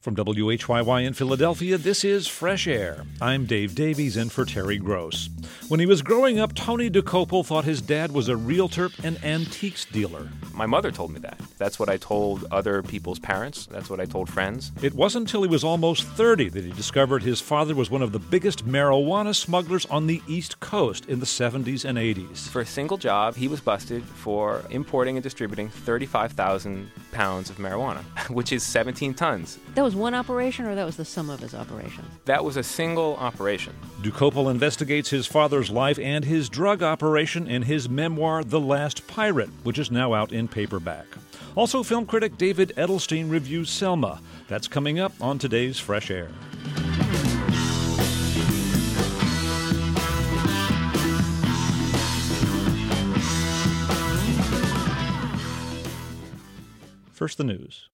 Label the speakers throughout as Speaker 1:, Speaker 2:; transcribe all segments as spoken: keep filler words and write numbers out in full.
Speaker 1: From W H Y Y in Philadelphia, this is Fresh Air. I'm Dave Davies in for Terry Gross. When he was growing up, Tony Dokoupil thought his dad was a realtor and antiques dealer.
Speaker 2: My mother told me that. That's what I told other people's parents. That's what I told friends.
Speaker 1: It wasn't until he was almost thirty that he discovered his father was one of the biggest marijuana smugglers on the East Coast in the seventies and eighties.
Speaker 2: For a single job, he was busted for importing and distributing thirty-five thousand pounds of marijuana, which is seventeen tons.
Speaker 3: That was one operation, or that was the sum of his operations?
Speaker 2: That was a single operation.
Speaker 1: Dokoupil investigates his father's life and his drug operation in his memoir, The Last Pirate, which is now out in paperback. Also, film critic David Edelstein reviews Selma. That's coming up on today's Fresh Air. First, the news.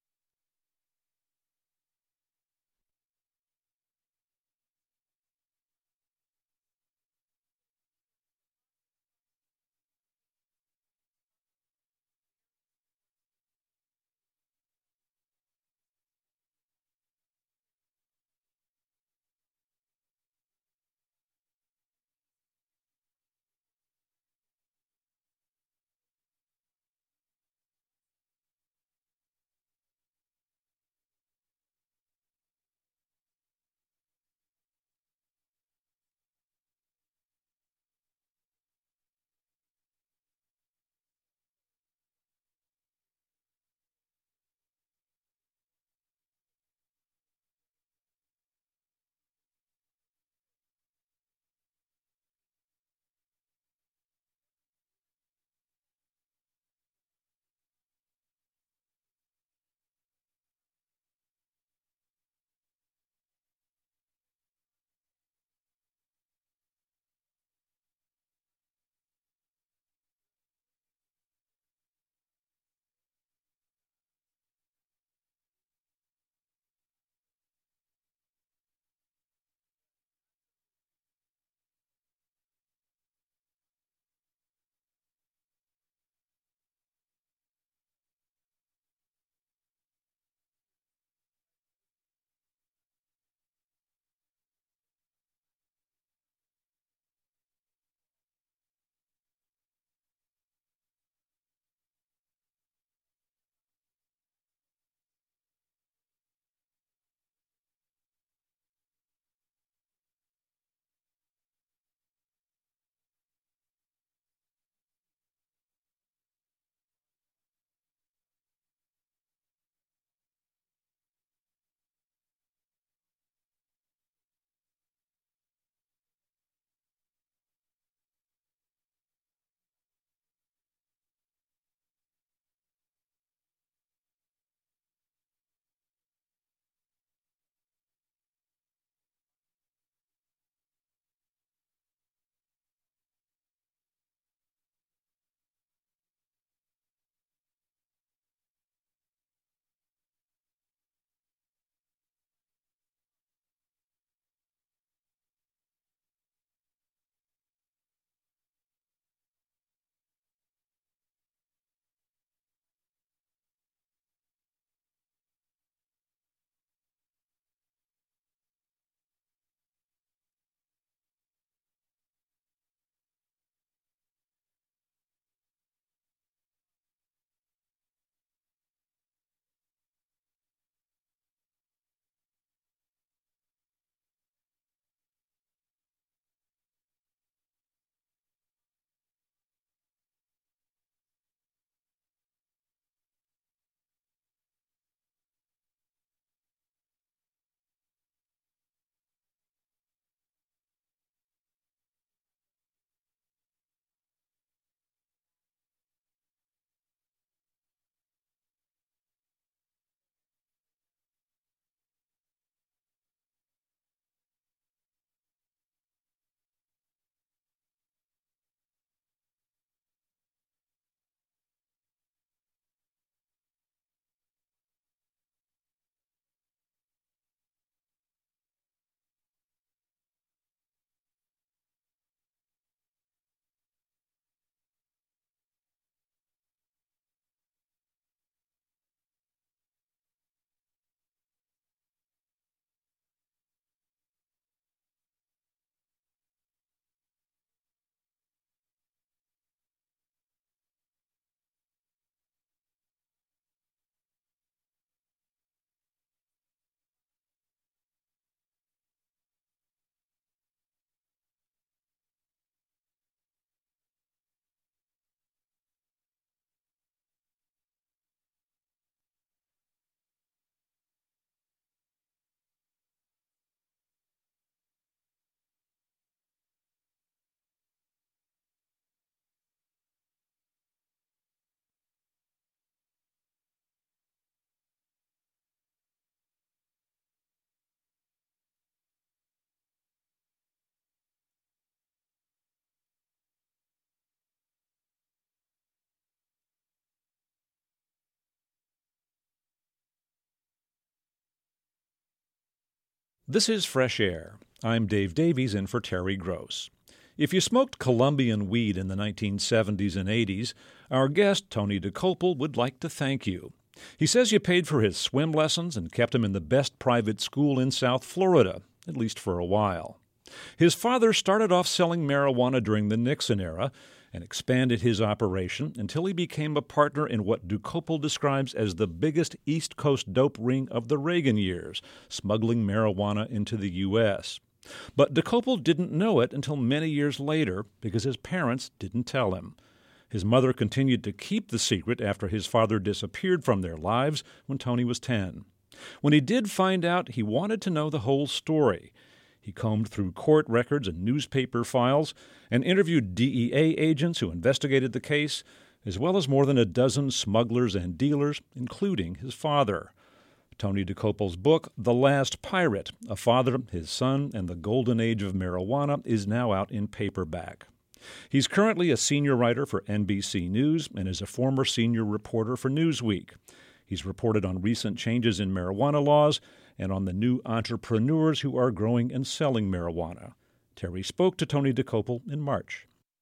Speaker 1: This is Fresh Air. I'm Dave Davies in for Terry Gross. If you smoked Colombian weed in the nineteen seventies and eighties, our guest, Tony Dokoupil, would like to thank you. He says you paid for his swim lessons and kept him in the best private school in South Florida, at least for a while. His father started off selling marijuana during the Nixon era and expanded his operation until he became a partner in what Dokoupil describes as the biggest East Coast dope ring of the Reagan years, smuggling marijuana into the U S But Dokoupil didn't know it until many years later because his parents didn't tell him. His mother continued to keep the secret after his father disappeared from their lives when Tony was ten. When he did find out, he wanted to know the whole story. He combed through court records and newspaper files and interviewed D E A agents who investigated the case, as well as more than a dozen smugglers and dealers, including his father. Tony Dokoupil's book, The Last Pirate, A Father, His Son, and the Golden Age of Marijuana, is now out in paperback. He's currently a senior writer for N B C News and is a former senior reporter for Newsweek. He's reported on recent changes in marijuana laws and on the new entrepreneurs who are growing and selling marijuana. Terry spoke to Tony Dokoupil in March.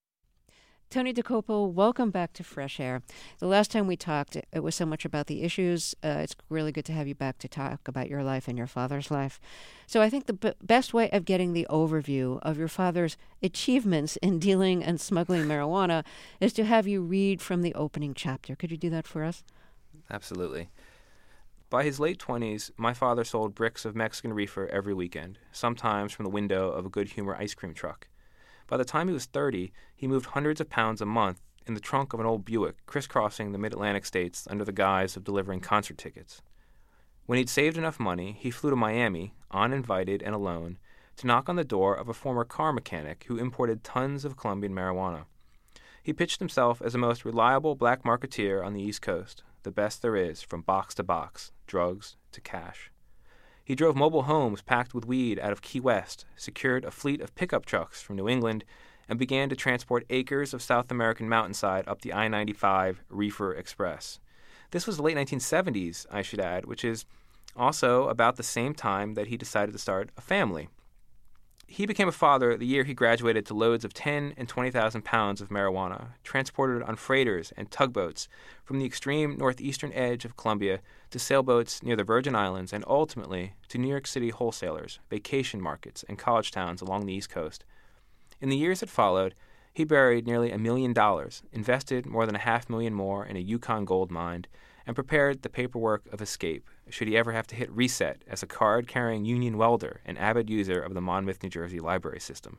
Speaker 3: Tony Dokoupil, welcome back to Fresh Air. The last time we talked, it was so much about the issues. Uh, it's really good to have you back to talk about your life and your father's life. So I think the b- best way of getting the overview of your father's achievements in dealing and smuggling marijuana is to have you read from the opening chapter. Could you do that for us?
Speaker 2: Absolutely. By his late twenties, my father sold bricks of Mexican reefer every weekend, sometimes from the window of a Good Humor ice cream truck. By the time he was thirty, he moved hundreds of pounds a month in the trunk of an old Buick, crisscrossing the mid-Atlantic states under the guise of delivering concert tickets. When he'd saved enough money, he flew to Miami, uninvited and alone, to knock on the door of a former car mechanic who imported tons of Colombian marijuana. He pitched himself as the most reliable black marketeer on the East Coast, the best there is, from box to box, drugs to cash. He drove mobile homes packed with weed out of Key West, secured a fleet of pickup trucks from New England, and began to transport acres of South American mountainside up the I ninety-five Reefer Express. This was the late nineteen seventies, I should add, which is also about the same time that he decided to start a family. He became a father the year he graduated to loads of ten and twenty thousand pounds of marijuana, transported on freighters and tugboats from the extreme northeastern edge of Colombia to sailboats near the Virgin Islands and ultimately to New York City wholesalers, vacation markets, and college towns along the East Coast. In the years that followed, he buried nearly a million dollars, invested more than a half million more in a Yukon gold mine, and prepared the paperwork of escape, should he ever have to hit reset as a card-carrying union welder and avid user of the Monmouth, New Jersey library system.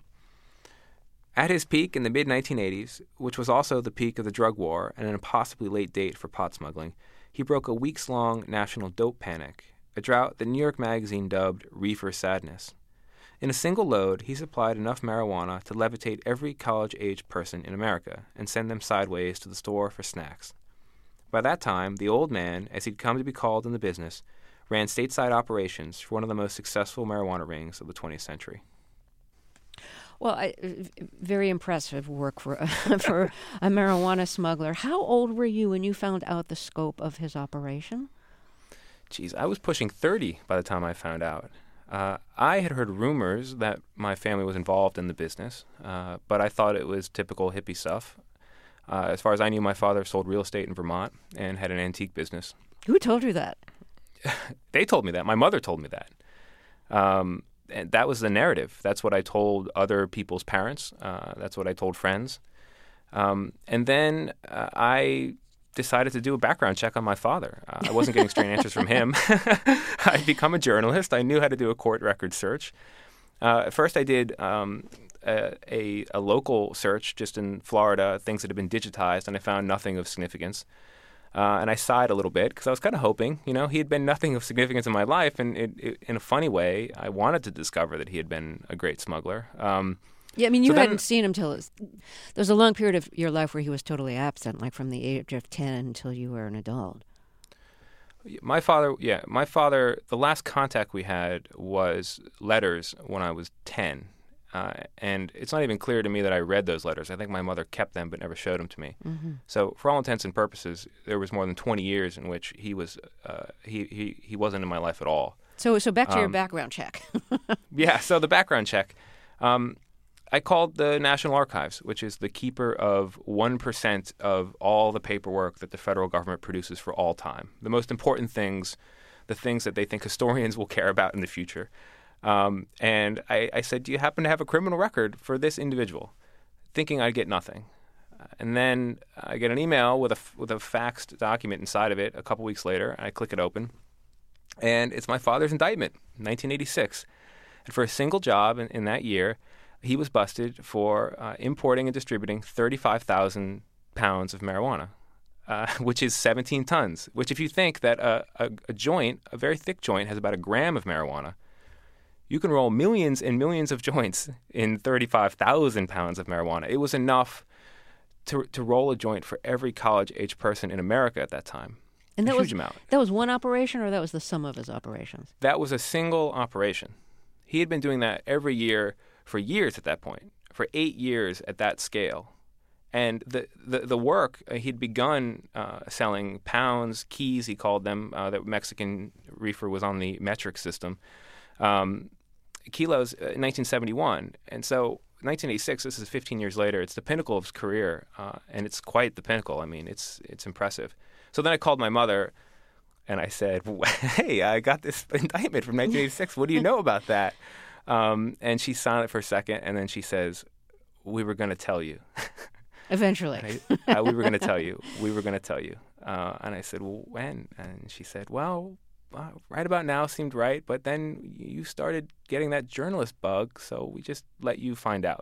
Speaker 2: At his peak in the mid nineteen eighties, which was also the peak of the drug war and an impossibly late date for pot smuggling, he broke a weeks-long national dope panic, a drought that New York Magazine dubbed reefer sadness. In a single load, he supplied enough marijuana to levitate every college-age person in America and send them sideways to the store for snacks. By that time, the old man, as he'd come to be called in the business, ran stateside operations for one of the most successful marijuana rings of the twentieth century.
Speaker 3: Well, I, very impressive work for, for a marijuana smuggler. How old were you when you found out the scope of his operation?
Speaker 2: Geez, I was pushing thirty by the time I found out. Uh, I had heard rumors that my family was involved in the business, uh, but I thought it was typical hippie stuff. Uh, as far as I knew, my father sold real estate in Vermont and had an antique business.
Speaker 3: Who told you that?
Speaker 2: They told me that. My mother told me that. Um, and that was the narrative. That's what I told other people's parents. Uh, that's what I told friends. Um, and then uh, I decided to do a background check on my father. Uh, I wasn't getting straight answers from him. I'd become a journalist. I knew how to do a court record search. Uh, at first I did um, a, a, a local search just in Florida, things that had been digitized, and I found nothing of significance. Uh, and I sighed a little bit because I was kind of hoping, you know, he had been nothing of significance in my life. And it, it, in a funny way, I wanted to discover that he had been a great smuggler. Um,
Speaker 3: yeah, I mean, you
Speaker 2: so
Speaker 3: hadn't
Speaker 2: then,
Speaker 3: seen him till there was a long period of your life where he was totally absent, like from the age of ten until you were an adult.
Speaker 2: My father, yeah, my father, the last contact we had was letters when I was ten. Uh, and it's not even clear to me that I read those letters. I think my mother kept them but never showed them to me. Mm-hmm. So for all intents and purposes, there was more than twenty years in which he was uh, he, he, he wasn't in my life at all.
Speaker 3: So, so back to
Speaker 2: Um,
Speaker 3: your background check.
Speaker 2: Yeah, so the background check. Um, I called the National Archives, which is the keeper of one percent of all the paperwork that the federal government produces for all time. The most important things, the things that they think historians will care about in the future. Um, and I, I said, do you happen to have a criminal record for this individual? Thinking I'd get nothing. And then I get an email with a, with a faxed document inside of it a couple weeks later. I click it open. And it's my father's indictment, nineteen eighty-six. And for a single job in, in that year, he was busted for uh, importing and distributing thirty-five thousand pounds of marijuana, uh, which is seventeen tons, which if you think that a, a, a joint, a very thick joint, has about a gram of marijuana, you can roll millions and millions of joints in thirty-five thousand pounds of marijuana. It was enough to to roll a joint for every college-age person in America at that time.
Speaker 3: And that
Speaker 2: a
Speaker 3: was
Speaker 2: huge amount.
Speaker 3: That was one operation, or that was the sum of his operations?
Speaker 2: That was a single operation. He had been doing that every year for years at that point, for eight years at that scale. And the the, the work, uh, he'd begun uh, selling pounds, keys, he called them. Uh, that Mexican reefer was on the metric system. Um, kilos uh, in nineteen seventy-one. And so nineteen eighty-six, this is fifteen years later, it's the pinnacle of his career. Uh, and it's quite the pinnacle. I mean, it's it's impressive. So then I called my mother and I said, hey, I got this indictment from nineteen eighty-six. What do you know about that? Um, and she's silent for a second, and then she says, we were going to tell you.
Speaker 3: Eventually.
Speaker 2: I, uh, we were going to tell you. We were going to tell you. Uh, and I said, well, when? And she said, well, uh, right about now seemed right, but then you started getting that journalist bug, so we just let you find out.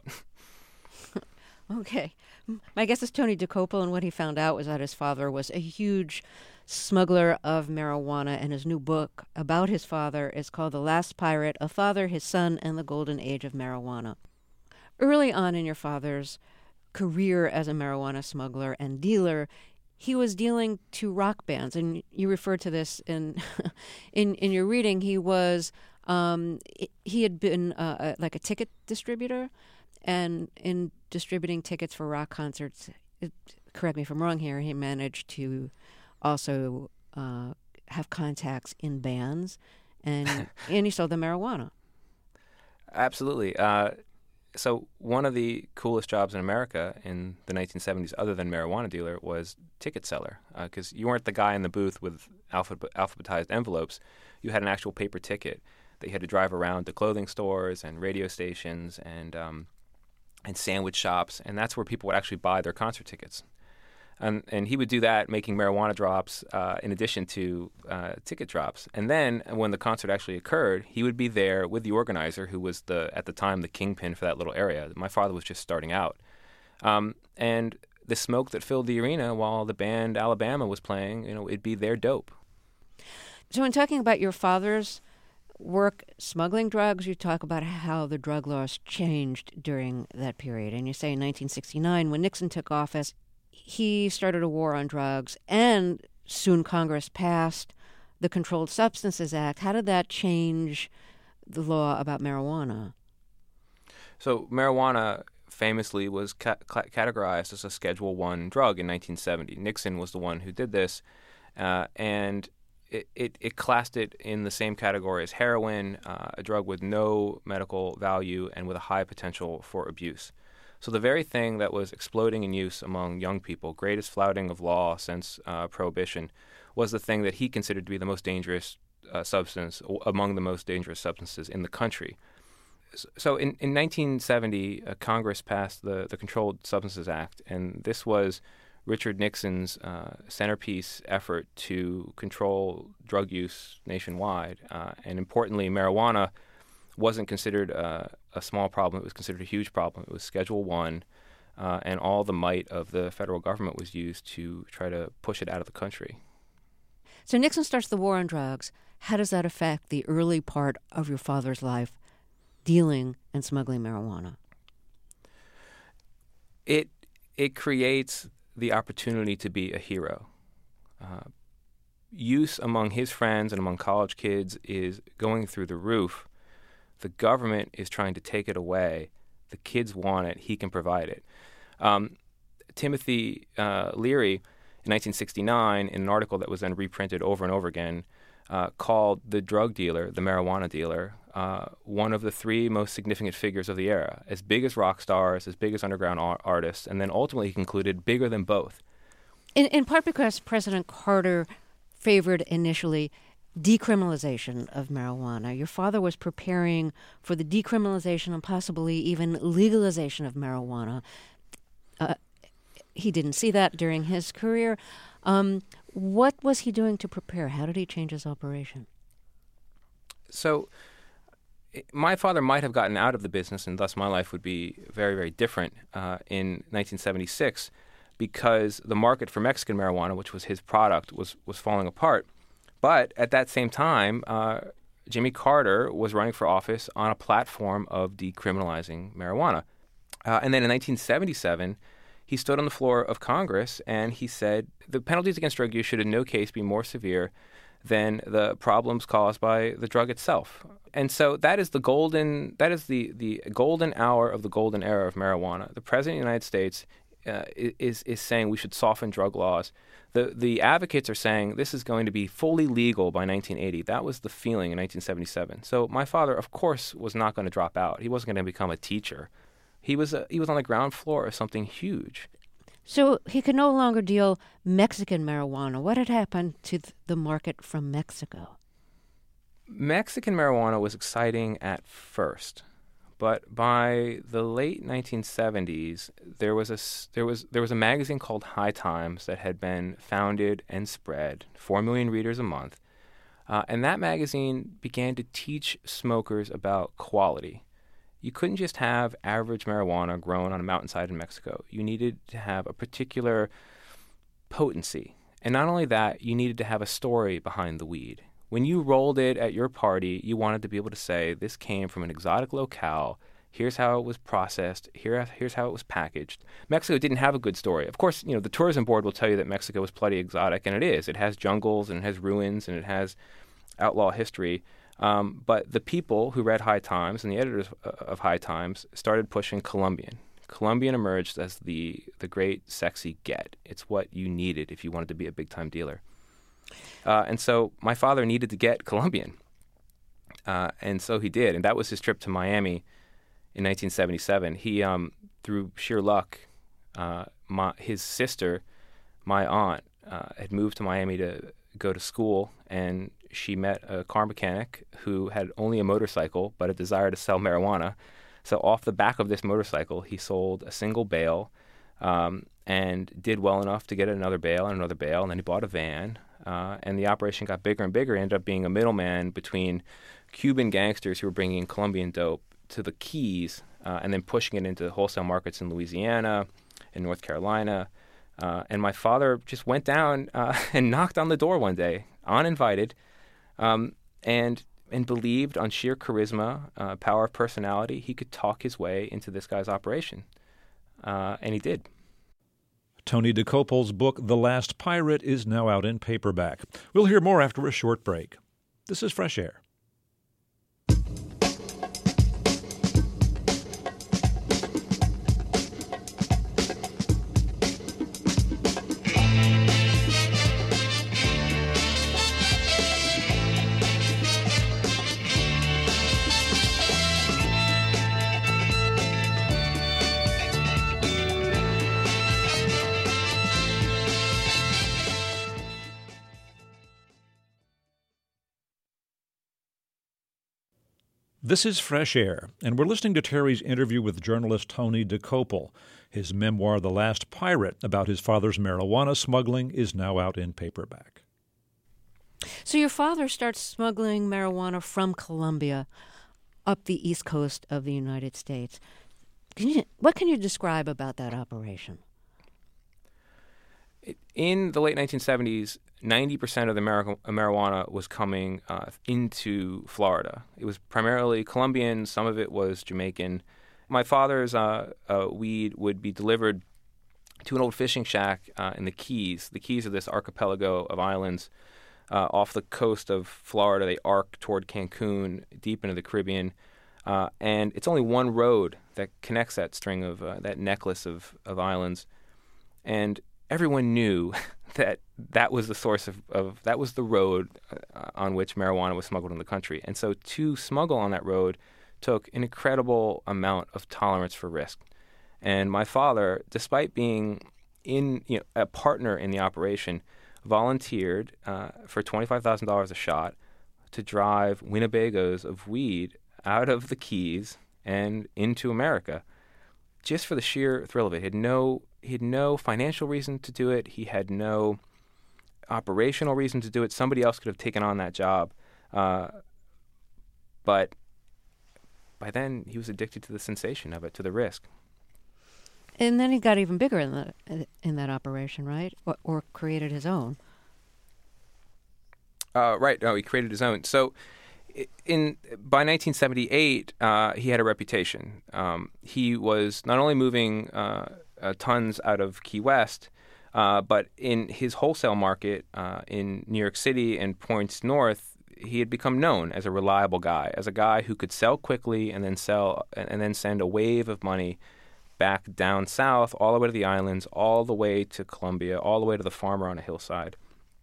Speaker 3: Okay. My guess is Tony Dokoupil, and what he found out was that his father was a huge smuggler of marijuana, and his new book about his father is called The Last Pirate, A Father, His Son, and the Golden Age of Marijuana. Early on in your father's career as a marijuana smuggler and dealer, he was dealing to rock bands, and you referred to this in in, in your reading. He was um, he had been uh, a, like a ticket distributor, and in distributing tickets for rock concerts, it, correct me if I'm wrong here, he managed to also uh, have contacts in bands, and and he sold the marijuana.
Speaker 2: Absolutely. Uh, so one of the coolest jobs in America in the nineteen seventies, other than marijuana dealer, was ticket seller, because uh, you weren't the guy in the booth with alphabet- alphabetized envelopes. You had an actual paper ticket that you had to drive around to clothing stores and radio stations and um, and sandwich shops, and that's where people would actually buy their concert tickets. And, and he would do that, making marijuana drops uh, in addition to uh, ticket drops. And then when the concert actually occurred, he would be there with the organizer, who was, the at the time, the kingpin for that little area. My father was just starting out. Um, and the smoke that filled the arena while the band Alabama was playing, you know, it'd be their dope.
Speaker 3: So in talking about your father's work smuggling drugs, you talk about how the drug laws changed during that period. And you say in nineteen sixty-nine, when Nixon took office, he started a war on drugs, and soon Congress passed the Controlled Substances Act. How did that change the law about marijuana?
Speaker 2: So marijuana famously was ca- categorized as a Schedule One drug in nineteen seventy. Nixon was the one who did this, uh, and it, it, it classed it in the same category as heroin, uh, a drug with no medical value and with a high potential for abuse. So the very thing that was exploding in use among young people, greatest flouting of law since uh, Prohibition, was the thing that he considered to be the most dangerous uh, substance, among the most dangerous substances in the country. So in, in nineteen seventy, uh, Congress passed the, the Controlled Substances Act, and this was Richard Nixon's uh, centerpiece effort to control drug use nationwide. Uh, and importantly, marijuana wasn't considered uh, a small problem. It was considered a huge problem. It was Schedule One, uh, and all the might of the federal government was used to try to push it out of the country.
Speaker 3: So Nixon starts the war on drugs. How does that affect the early part of your father's life, dealing and smuggling marijuana?
Speaker 2: It it creates the opportunity to be a hero. Uh, use among his friends and among college kids is going through the roof. The government is trying to take it away. The kids want it. He can provide it. Um, Timothy uh, Leary, in nineteen sixty-nine, in an article that was then reprinted over and over again, uh, called the drug dealer, the marijuana dealer, uh, one of the three most significant figures of the era, as big as rock stars, as big as underground ar- artists, and then ultimately he concluded bigger than both.
Speaker 3: In, in part because President Carter favored initially decriminalization of marijuana. Your father was preparing for the decriminalization and possibly even legalization of marijuana. Uh, he didn't see that during his career. Um, what was he doing to prepare? How did he change his operation?
Speaker 2: So my father might have gotten out of the business, and thus my life would be very, very different uh, in nineteen seventy-six, because the market for Mexican marijuana, which was his product, was, was falling apart. But at that same time, uh, Jimmy Carter was running for office on a platform of decriminalizing marijuana. Uh, and then in nineteen seventy-seven, he stood on the floor of Congress and he said the penalties against drug use should in no case be more severe than the problems caused by the drug itself. And so that is the golden that is the, the golden hour of the golden era of marijuana. The President of the United States uh, is is saying we should soften drug laws. The the advocates are saying this is going to be fully legal by nineteen eighty. That was the feeling in nineteen seventy-seven. So my father, of course, was not going to drop out. He wasn't going to become a teacher. He was a, he was on the ground floor of something huge.
Speaker 3: So he could no longer deal Mexican marijuana. What had happened to th- the market from Mexico?
Speaker 2: Mexican marijuana was exciting at first, but by the late nineteen seventies, there was a there was there was a magazine called High Times that had been founded and spread, four million readers a month, uh, and that magazine began to teach smokers about quality. You couldn't just have average marijuana grown on a mountainside in Mexico. You needed to have a particular potency. And not only that, you needed to have a story behind the weed. When you rolled it at your party, you wanted to be able to say, this came from an exotic locale. Here's how it was processed. Here, here's how it was packaged. Mexico didn't have a good story. Of course, you know, the tourism board will tell you that Mexico is plenty exotic, and it is. It has jungles, and it has ruins, and it has outlaw history. Um, but the people who read High Times and the editors of High Times started pushing Colombian. Colombian emerged as the the great sexy get. It's what you needed if you wanted to be a big-time dealer. Uh, and so my father needed to get Colombian. Uh, and so he did. And that was his trip to Miami in nineteen seventy-seven. He, um, through sheer luck, uh, my, his sister, my aunt, uh, had moved to Miami to go to school, and she met a car mechanic who had only a motorcycle but a desire to sell marijuana. So off the back of this motorcycle, he sold a single bale um, and did well enough to get another bale and another bale, and then he bought a van. Uh, and the operation got bigger and bigger. He ended up being a middleman between Cuban gangsters who were bringing Colombian dope to the Keys uh, and then pushing it into wholesale markets in Louisiana and North Carolina. Uh, and my father just went down uh, and knocked on the door one day, uninvited, um, and and believed on sheer charisma, uh, power of personality, he could talk his way into this guy's operation. Uh, and he did.
Speaker 1: Tony Dokoupil's book, The Last Pirate, is now out in paperback. We'll hear more after a short break. This is Fresh Air. This is Fresh Air, and we're listening to Terry's interview with journalist Tony Dokoupil. His memoir, The Last Pirate, about his father's marijuana smuggling, is now out in paperback.
Speaker 3: So your father starts smuggling marijuana from Colombia up the east coast of the United States. Can you, what can you describe about that operation?
Speaker 2: In the late nineteen seventies, ninety percent of the mar- marijuana was coming uh, into Florida. It was primarily Colombian. Some of it was Jamaican. My father's uh, uh, weed would be delivered to an old fishing shack uh, in the Keys. The Keys are this archipelago of islands uh, off the coast of Florida. They arc toward Cancun, deep into the Caribbean. Uh, and it's only one road that connects that string of, uh, that necklace of, of islands. And everyone knew that that was the source of, of that was the road uh, on which marijuana was smuggled in the country. And so to smuggle on that road took an incredible amount of tolerance for risk. And my father, despite being in you know, a partner in the operation, volunteered uh, for twenty-five thousand dollars a shot to drive Winnebagos of weed out of the Keys and into America, just for the sheer thrill of it. He had no, he had no financial reason to do it. He had no operational reason to do it. Somebody else could have taken on that job. Uh, but by then, he was addicted to the sensation of it, to the risk.
Speaker 3: And then he got even bigger in that in that operation, right? Or, or created his own.
Speaker 2: Uh, right. No, he created his own. So, in by nineteen seventy-eight, uh, he had a reputation. Um, he was not only moving uh, uh, tons out of Key West, uh, but in his wholesale market uh, in New York City and points north, he had become known as a reliable guy, as a guy who could sell quickly and then sell and then send a wave of money back down south, all the way to the islands, all the way to Colombia, all the way to the farmer on a hillside.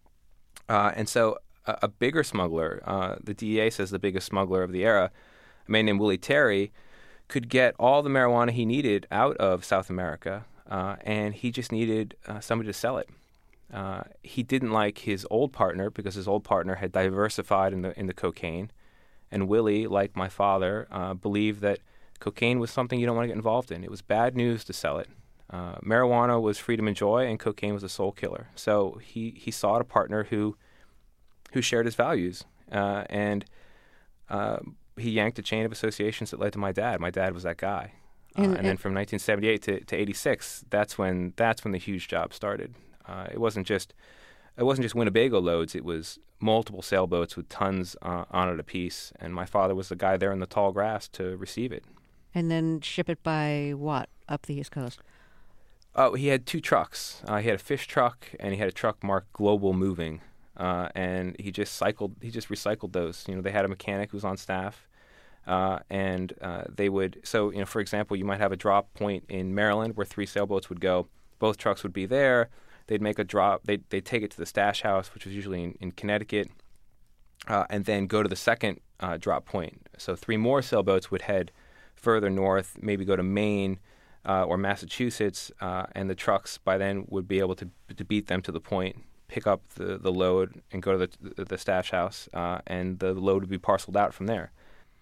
Speaker 2: Uh, and so a, a bigger smuggler, uh, the D E A says the biggest smuggler of the era, a man named Willie Terry, could get all the marijuana he needed out of South America, uh, and he just needed uh, somebody to sell it. Uh, he didn't like his old partner because his old partner had diversified in the in the cocaine, and Willie, like my father, uh, believed that cocaine was something you don't want to get involved in. It was bad news to sell it. Uh, marijuana was freedom and joy, and cocaine was a soul killer. So he, he sought a partner who who shared his values, uh, and uh, he yanked a chain of associations that led to my dad. My dad was that guy, uh, and, and then from nineteen seventy-eight to, to eighty-six, that's when that's when the huge job started. Uh, it wasn't just it wasn't just Winnebago loads. It was multiple sailboats with tons uh, on it apiece, and my father was the guy there in the tall grass to receive it.
Speaker 3: And then ship it by what, up the East Coast?
Speaker 2: Oh, he had two trucks. Uh, he had a fish truck, and he had a truck marked Global Moving. Uh, and he just cycled, he just recycled those. You know, they had a mechanic who was on staff, uh, and uh, they would, so, you know, for example, you might have a drop point in Maryland where three sailboats would go. Both trucks would be there. They'd make a drop. They'd, they'd take it to the stash house, which was usually in, in Connecticut, uh, and then go to the second uh, drop point. So three more sailboats would head further north, maybe go to Maine uh, or Massachusetts, uh, and the trucks by then would be able to to beat them to the point, pick up the, the load, and go to the, the stash house, uh, and the load would be parceled out from there.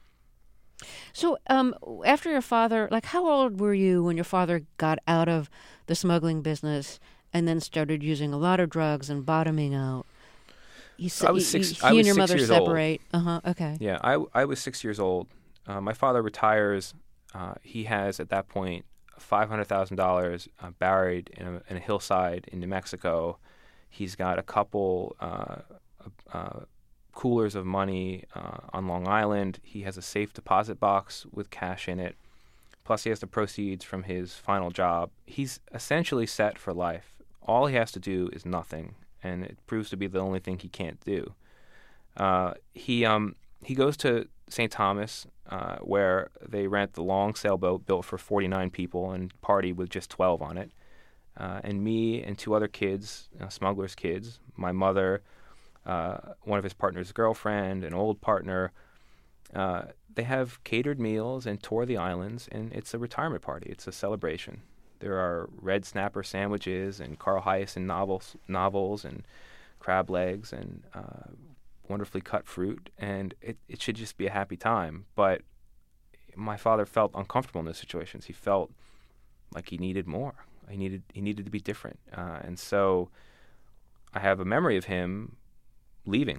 Speaker 3: So um, after your father, like how old were you when your father got out of the smuggling business and then started using a lot of drugs and bottoming out? You said
Speaker 2: I was six.
Speaker 3: He, he
Speaker 2: I was
Speaker 3: and your
Speaker 2: six
Speaker 3: mother
Speaker 2: years
Speaker 3: separate.
Speaker 2: old.
Speaker 3: Uh huh. Okay.
Speaker 2: Yeah, I I was six years old. Uh, my father retires. Uh, he has at that point five hundred thousand uh, dollars buried in a, in a hillside in New Mexico. He's got a couple uh, uh, coolers of money uh, on Long Island. He has a safe deposit box with cash in it. Plus, he has the proceeds from his final job. He's essentially set for life. All he has to do is nothing, and it proves to be the only thing he can't do. Uh, he um he goes to Saint Thomas, uh, where they rent the long sailboat built for forty-nine people and party with just twelve on it. Uh, and me and two other kids, uh, smugglers' kids, my mother, uh, one of his partner's girlfriend, an old partner, uh, they have catered meals and tour the islands, and it's a retirement party. It's a celebration. There are red snapper sandwiches and Carl Hiaasen novels, novels and crab legs and uh, wonderfully cut fruit, and it, it should just be a happy time. But my father felt uncomfortable in those situations. He felt like he needed more. He needed he needed to be different, uh, and so I have a memory of him leaving.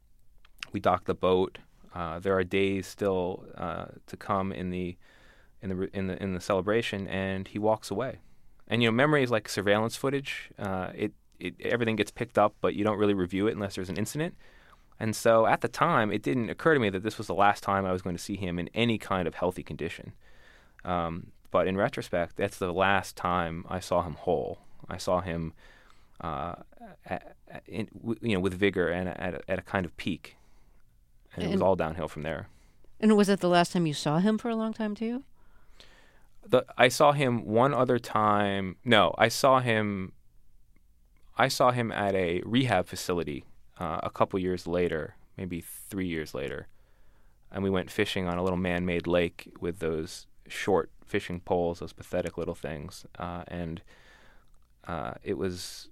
Speaker 2: We docked the boat. Uh, there are days still uh, to come in the in the in the in the celebration, and he walks away. And you know, memory is like surveillance footage. Uh, it it everything gets picked up, but you don't really review it unless there's an incident. And so at the time, it didn't occur to me that this was the last time I was going to see him in any kind of healthy condition. Um, But in retrospect, that's the last time I saw him whole. I saw him, uh, at, in, you know, with vigor and at a, at a kind of peak, and, and it was all downhill from there.
Speaker 3: And was it the last time you saw him for a long time too?
Speaker 2: The I saw him one other time. No, I saw him I saw him at a rehab facility uh, a couple years later, maybe three years later, and we went fishing on a little man-made lake with those short fishing poles, those pathetic little things, uh, and uh, it was.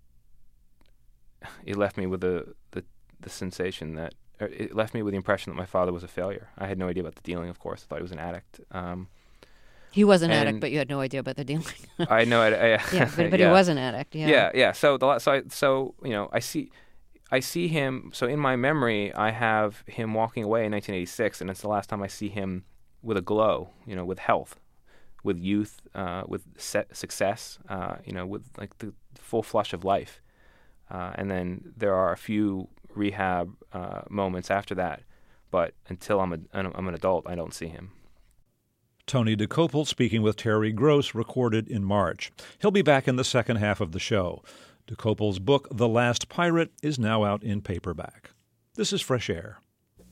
Speaker 2: It left me with the, the the sensation that it left me with the impression that my father was a failure. I had no idea about the dealing, of course. I thought he was an addict. Um,
Speaker 3: he was an addict, but you had no idea about the dealing.
Speaker 2: I know. I, I,
Speaker 3: yeah, but, but
Speaker 2: yeah.
Speaker 3: he was an addict. Yeah,
Speaker 2: yeah, yeah. So the so I, so you know, I see, I see him. So in my memory, I have him walking away in nineteen eighty-six, and it's the last time I see him with a glow. You know, with health, with youth, uh, with set success. Uh, you know, with like the full flush of life. Uh, and then there are a few rehab uh, moments after that, but until I'm a, I'm an adult, I don't see him.
Speaker 1: Tony Dokoupil speaking with Terry Gross, recorded in March. He'll be back in the second half of the show. Dokoupil's book, The Last Pirate, is now out in paperback. This is Fresh Air.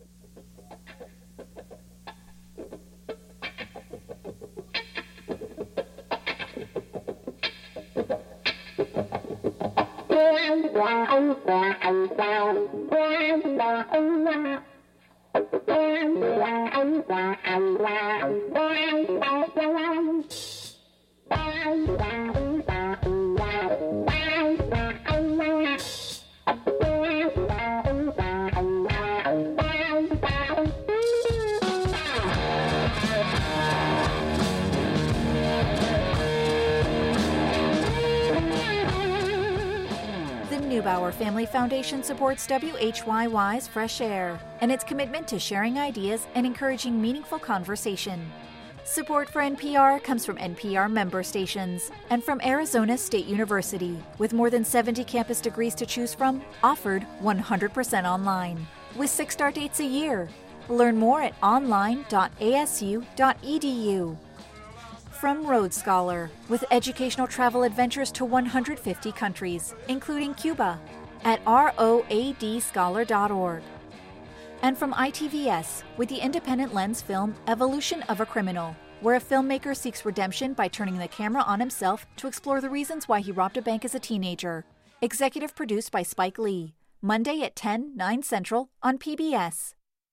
Speaker 4: Neubauer Family Foundation supports W H Y Y's Fresh Air and its commitment to sharing ideas and encouraging meaningful conversation. Support for N P R comes from N P R member stations and from Arizona State University, with more than seventy campus degrees to choose from, offered one hundred percent online, with six start dates a year. Learn more at online dot a s u dot e d u. From Road Scholar, with educational travel adventures to one hundred fifty countries, including Cuba, at road scholar dot org. And from I T V S, with the independent lens film Evolution of a Criminal, where a filmmaker seeks redemption by turning the camera on himself to explore the reasons why he robbed a bank as a teenager. Executive produced by Spike Lee. Monday at ten, nine Central on P B S.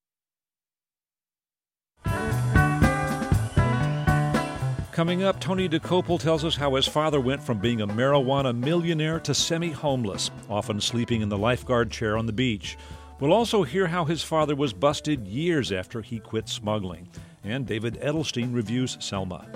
Speaker 1: Coming up, Tony Dokoupil tells us how his father went from being a marijuana millionaire to semi-homeless, often sleeping in the lifeguard chair on the beach. We'll also hear how his father was busted years after he quit smuggling. And David Edelstein reviews Selma.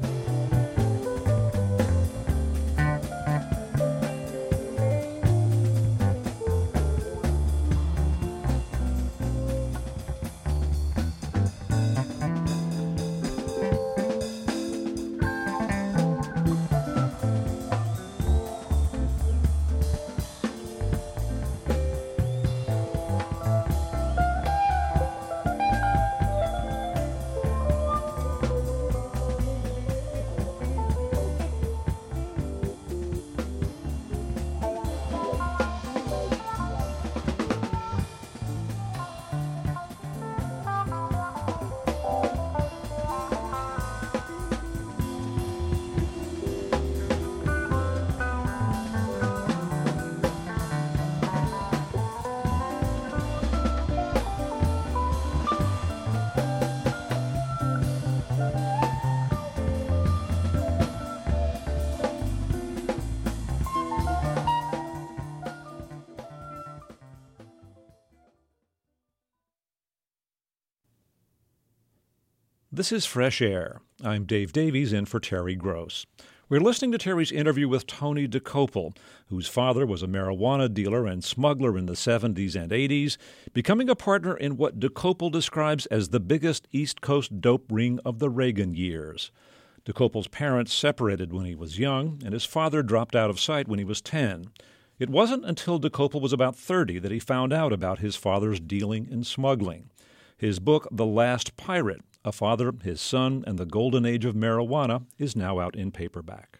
Speaker 1: This is Fresh Air. I'm Dave Davies, in for Terry Gross. We're listening to Terry's interview with Tony Dokoupil, whose father was a marijuana dealer and smuggler in the seventies and eighties, becoming a partner in what Dokoupil describes as the biggest East Coast dope ring of the Reagan years. Dokoupil's parents separated when he was young, and his father dropped out of sight when he was ten. It wasn't until Dokoupil was about thirty that he found out about his father's dealing and smuggling. His book, The Last Pirate, A Father, His Son, and the Golden Age of Marijuana, is now out in paperback.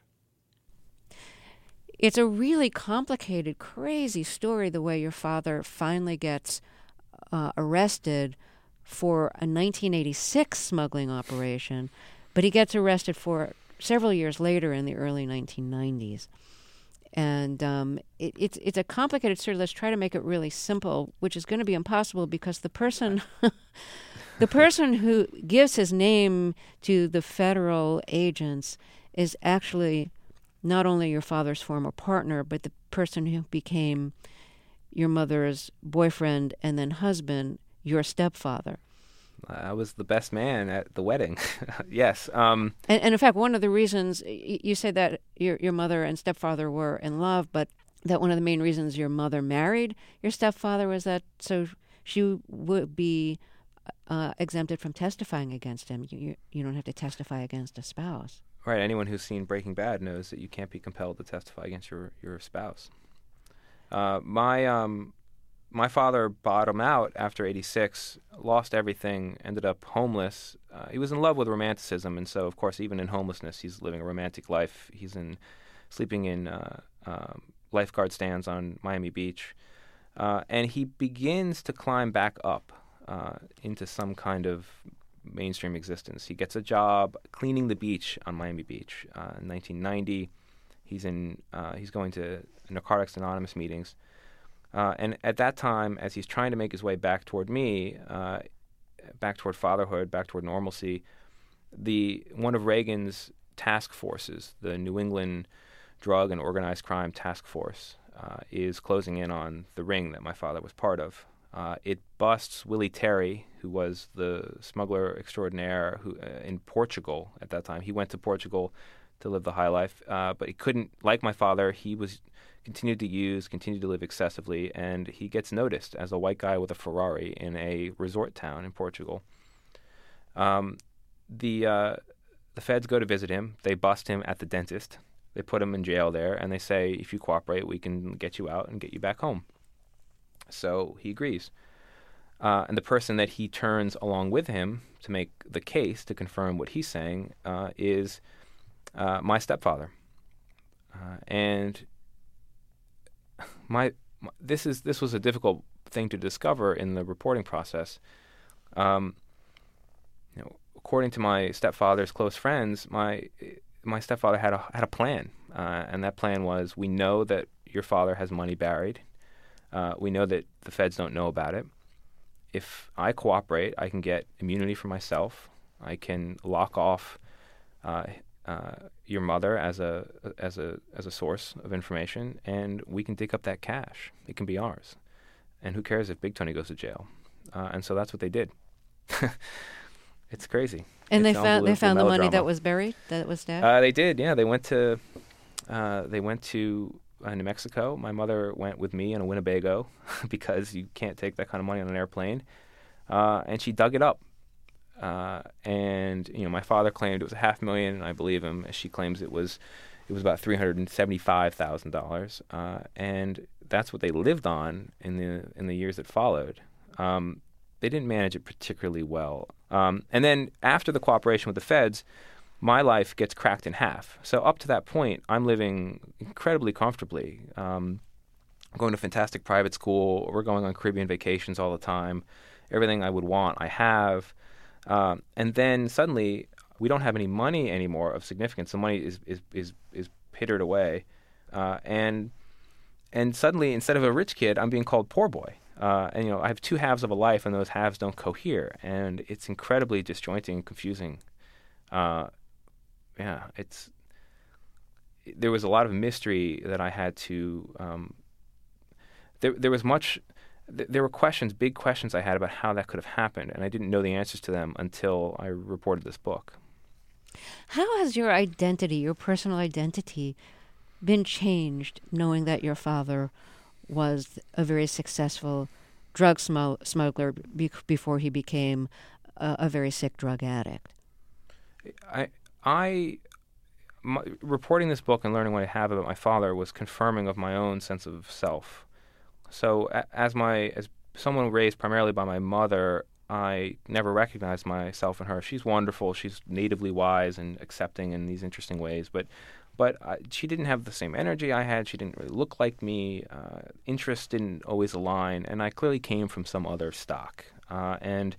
Speaker 3: It's a really complicated, crazy story, the way your father finally gets uh, arrested for a nineteen eighty-six smuggling operation, but he gets arrested for it several years later in the early nineteen nineties. And um, it, it's it's a complicated story. Let's try to make it really simple, which is going to be impossible because the person, the person who gives his name to the federal agents is actually not only your father's former partner, but the person who became your mother's boyfriend and then husband, your stepfather.
Speaker 2: I was the best man at the wedding. Yes. Um,
Speaker 3: and, and in fact, one of the reasons y- you say that your your mother and stepfather were in love, but that one of the main reasons your mother married your stepfather was that so she would be uh, exempted from testifying against him. You, you you don't have to testify against a spouse.
Speaker 2: Right. Anyone who's seen Breaking Bad knows that you can't be compelled to testify against your your spouse. Uh, my um. My father bottomed out after eighty-six, lost everything, ended up homeless. Uh, he was in love with romanticism, and so, of course, even in homelessness, he's living a romantic life. He's in sleeping in uh, um, lifeguard stands on Miami Beach. Uh, and he begins to climb back up uh, into some kind of mainstream existence. He gets a job cleaning the beach on Miami Beach uh, in nineteen ninety. He's in. Uh, he's going to Narcotics Anonymous meetings. Uh, and at that time, as he's trying to make his way back toward me, uh, back toward fatherhood, back toward normalcy, the one of Reagan's task forces, the New England Drug and Organized Crime Task Force, uh, is closing in on the ring that my father was part of. Uh, it busts Willie Terry, who was the smuggler extraordinaire who uh, in Portugal at that time. He went to Portugal to live the high life, uh, but he couldn't, like my father, he was continued to use, continued to live excessively, and he gets noticed as a white guy with a Ferrari in a resort town in Portugal. Um, the uh, the feds go to visit him. They bust him at the dentist. They put him in jail there, and they say, if you cooperate, we can get you out and get you back home. So he agrees. Uh, and the person that he turns along with him to make the case, to confirm what he's saying, uh, is uh, my stepfather. Uh, and My, my this is this was a difficult thing to discover in the reporting process. Um, you know, according to my stepfather's close friends, my my stepfather had a had a plan, uh, and that plan was: we know that your father has money buried. Uh, we know that the feds don't know about it. If I cooperate, I can get immunity for myself. I can lock off Uh, Uh, your mother as a as a as a source of information, and we can dig up that cash. It can be ours, and who cares if Big Tony goes to jail? Uh, and so that's what they did. It's crazy.
Speaker 3: And
Speaker 2: it's
Speaker 3: they found they found the money
Speaker 2: melodrama.
Speaker 3: that was buried, that was stashed.
Speaker 2: Uh, they did, yeah. They went to uh, they went to uh, New Mexico. My mother went with me in a Winnebago because you can't take that kind of money on an airplane, uh, and she dug it up. Uh, and you know, my father claimed it was a half million, and I believe him. She claims it was, it was about three hundred and seventy-five thousand uh, dollars, and that's what they lived on in the in the years that followed. Um, they didn't manage it particularly well. Um, and then after the cooperation with the feds, my life gets cracked in half. So up to that point, I'm living incredibly comfortably. Um, going to fantastic private school. We're going on Caribbean vacations all the time. Everything I would want, I have. Um, and then suddenly, we don't have any money anymore of significance. The money is is is, is pittered away, uh, and and suddenly, instead of a rich kid, I'm being called poor boy. Uh, and you know, I have two halves of a life, and those halves don't cohere, and it's incredibly disjointing and confusing. Uh, yeah, it's there was a lot of mystery that I had to. Um, there there was much. There were questions, big questions I had about how that could have happened, and I didn't know the answers to them until I reported this book.
Speaker 3: How has your identity, your personal identity, been changed knowing that your father was a very successful drug smu- smuggler be- before he became a, a very sick drug addict?
Speaker 2: I, I, my, reporting this book and learning what I have about my father was confirming of my own sense of self. So as my as someone raised primarily by my mother, I never recognized myself in her. She's wonderful. She's natively wise and accepting in these interesting ways. But but I, she didn't have the same energy I had. She didn't really look like me. Uh, interests didn't always align. And I clearly came from some other stock. Uh, and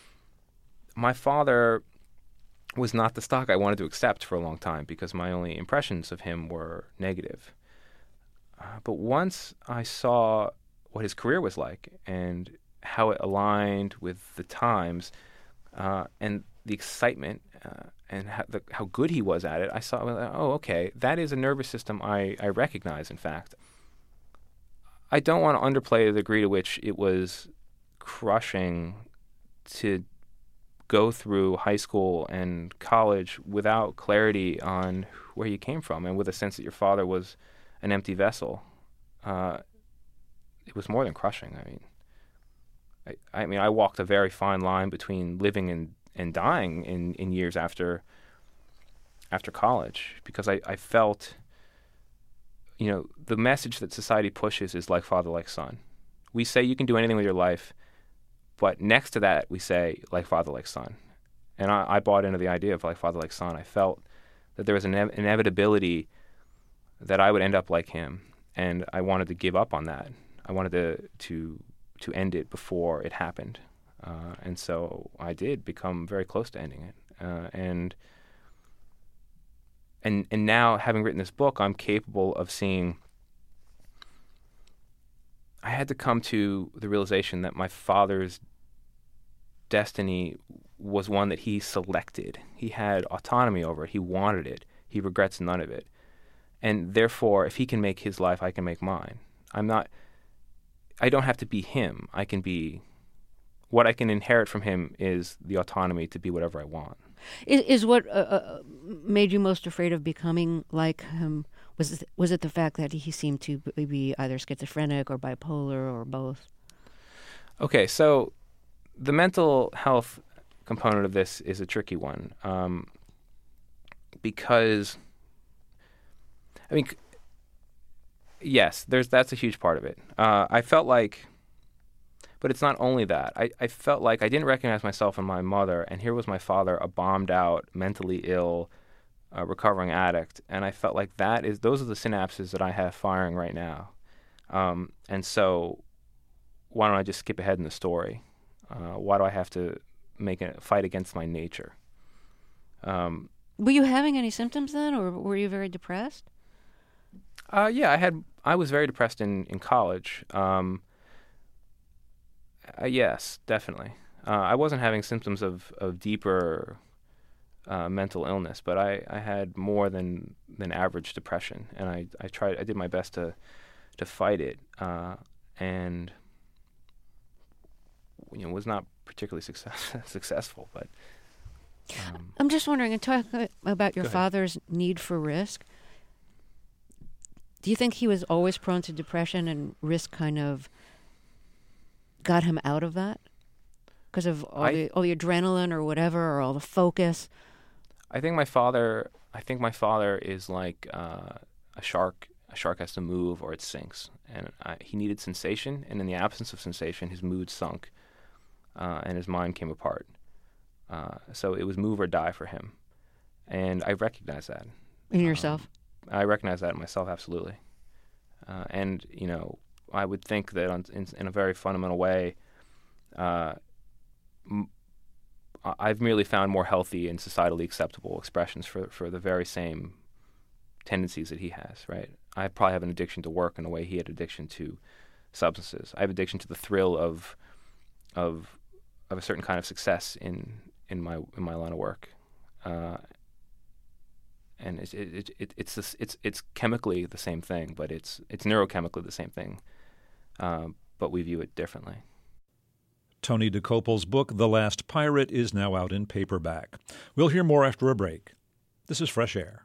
Speaker 2: my father was not the stock I wanted to accept for a long time because my only impressions of him were negative. Uh, but once I saw what his career was like and how it aligned with the times uh, and the excitement uh, and how, the, how good he was at it, I saw, oh, okay, that is a nervous system I, I recognize, in fact. I don't want to underplay the degree to which it was crushing to go through high school and college without clarity on where you came from and with a sense that your father was an empty vessel. Uh, it was more than crushing. I mean, I, I mean, I walked a very fine line between living and, and dying in, in years after after college because I, I felt, you know, the message that society pushes is like father, like son. We say you can do anything with your life, but next to that we say like father, like son. And I, I bought into the idea of like father, like son. I felt that there was an inev- inevitability that I would end up like him, and I wanted to give up on that. I wanted to to, to end it before it happened. Uh, and so I did become very close to ending it. Uh, and And and now, having written this book, I'm capable of seeing. I had to come to the realization that my father's destiny was one that he selected. He had autonomy over it. He wanted it. He regrets none of it. And therefore, if he can make his life, I can make mine. I'm not. I don't have to be him. I can be. What I can inherit from him is the autonomy to be whatever I want.
Speaker 3: Is, is what uh, uh, made you most afraid of becoming like him? Was it, was it the fact that he seemed to be either schizophrenic or bipolar or both?
Speaker 2: Okay, so the mental health component of this is a tricky one um, because, I mean, yes, there's that's a huge part of it. Uh, I felt like. But it's not only that. I, I felt like I didn't recognize myself in my mother, and here was my father, a bombed-out, mentally ill, uh, recovering addict, and I felt like that is those are the synapses that I have firing right now. Um, and so why don't I just skip ahead in the story? Uh, why do I have to make a fight against my nature? Um,
Speaker 3: were you having any symptoms then, or were you very depressed?
Speaker 2: Uh, yeah, I had. I was very depressed in, in college. Um Uh, yes, definitely. Uh, I wasn't having symptoms of, of deeper uh, mental illness, but I, I had more than, than average depression, and I, I tried. I did my best to to fight it, uh, and you know was not particularly success, successful. But um,
Speaker 3: I'm just wondering, and talk about your father's need for risk. Do you think he was always prone to depression, and risk kind of got him out of that because of all
Speaker 2: I,
Speaker 3: the all the adrenaline or whatever, or all the focus?
Speaker 2: I think my father. I think my father is like uh, a shark. A shark has to move or it sinks, and I, he needed sensation. And in the absence of sensation, his mood sunk, uh, and his mind came apart. Uh, so it was move or die for him, and I recognize that
Speaker 3: in yourself.
Speaker 2: Um, I recognize that in myself, absolutely. Uh, and you know. I would think that on, in, in a very fundamental way, uh, m- I've merely found more healthy and societally acceptable expressions for, for the very same tendencies that he has, right? I probably have an addiction to work in a way he had addiction to substances. I have addiction to the thrill of of of a certain kind of success in in my in my line of work. Uh, and it, it, it, it's this, it's it's chemically the same thing, but it's it's neurochemically the same thing. Um, but we view it differently.
Speaker 1: Tony Dokoupil's book, The Last Pirate, is now out in paperback. We'll hear more after a break. This is Fresh Air.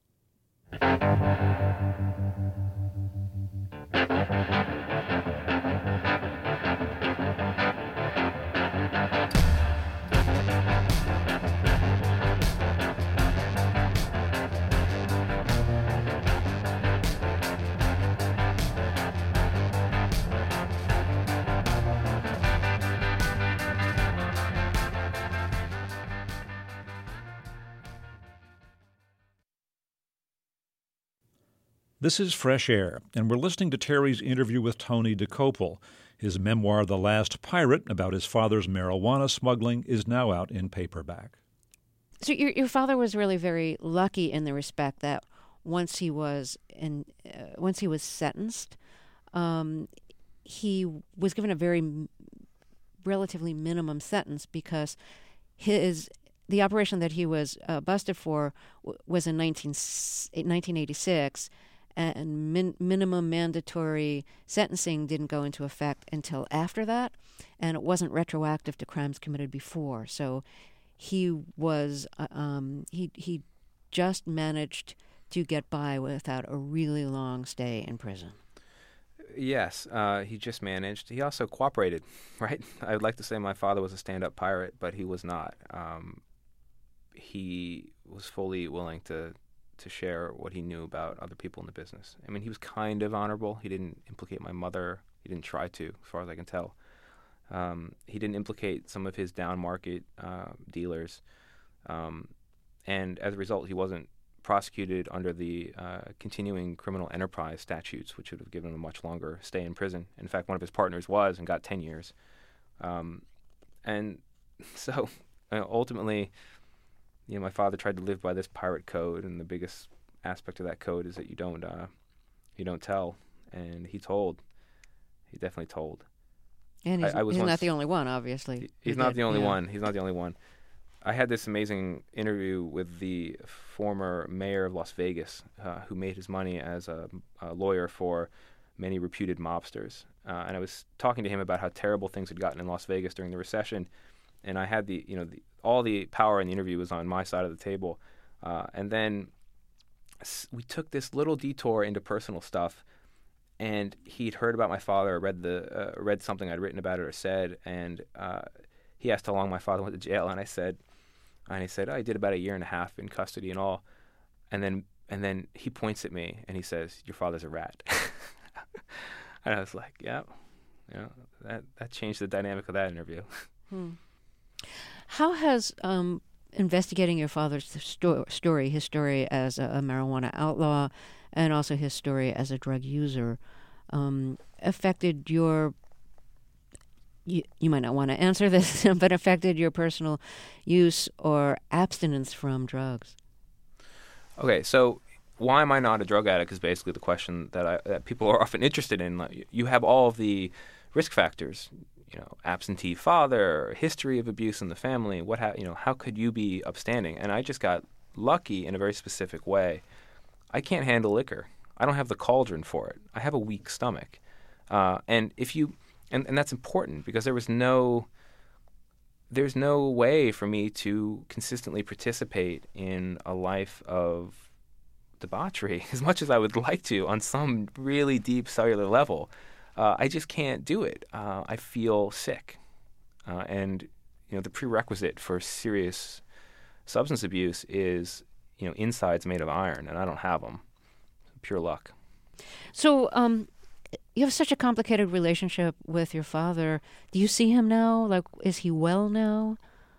Speaker 1: This is Fresh Air, and we're listening to Terry's interview with Tony Dokoupil. His memoir, The Last Pirate, about his father's marijuana smuggling, is now out in paperback.
Speaker 3: So your your father was really very lucky in the respect that once he was in, uh, once he was sentenced, um, he was given a very m- relatively minimum sentence because his the operation that he was uh, busted for w- was in nineteen, nineteen eighty-six, and min- minimum mandatory sentencing didn't go into effect until after that, and it wasn't retroactive to crimes committed before. So he was uh, um, he he just managed to get by without a really long stay in prison.
Speaker 2: Yes, uh, he just managed. He also cooperated, right? I would like to say my father was a stand-up pirate, but he was not. Um, he was fully willing to to share what he knew about other people in the business. I mean, he was kind of honorable. He didn't implicate my mother. He didn't try to, as far as I can tell. Um, he didn't implicate some of his down-market uh, dealers. Um, and as a result, he wasn't prosecuted under the uh, continuing criminal enterprise statutes, which would have given him a much longer stay in prison. In fact, one of his partners was and got ten years. Um, and so uh, ultimately, you know, my father tried to live by this pirate code, and the biggest aspect of that code is that you don't uh, you don't tell. And he told. He definitely told.
Speaker 3: And he's,
Speaker 2: I, I was
Speaker 3: he's
Speaker 2: once,
Speaker 3: not the only one, obviously.
Speaker 2: He, he's
Speaker 3: He
Speaker 2: not
Speaker 3: did,
Speaker 2: the only
Speaker 3: yeah.
Speaker 2: one. He's not the only one. I had this amazing interview with the former mayor of Las Vegas, uh, who made his money as a, a lawyer for many reputed mobsters. Uh, and I was talking to him about how terrible things had gotten in Las Vegas during the recession. And I had the, you know, the, all the power in the interview was on my side of the table. Uh, and then s- we took this little detour into personal stuff. And he'd heard about my father, read the uh, read something I'd written about it or said, and uh, he asked how long my father went to jail, and I said, and he said, oh, he did about a year and a half in custody and all, and then and then he points at me and he says, your father's a rat, and I was like, yeah, you know, that that changed the dynamic of that interview.
Speaker 3: Hmm. How has um, investigating your father's sto- story, his story as a, a marijuana outlaw, and also his story as a drug user, um, affected your, you, you might not want to answer this, but affected your personal use or abstinence from drugs?
Speaker 2: Okay, so why am I not a drug addict is basically the question that I, that people are often interested in. Like, you have all of the risk factors, you know, absentee father, history of abuse in the family. What ha- you know, how could you be upstanding? And I just got lucky in a very specific way. I can't handle liquor. I don't have the cauldron for it. I have a weak stomach. Uh, and if you, and, and that's important because there was no, there's no way for me to consistently participate in a life of debauchery as much as I would like to on some really deep cellular level. Uh, I just can't do it. Uh, I feel sick. Uh, and, you know, the prerequisite for serious substance abuse is, you know, insides made of iron, and I don't have them. Pure luck.
Speaker 3: So um, you have such a complicated relationship with your father. Do you see him now? Like, is he well now?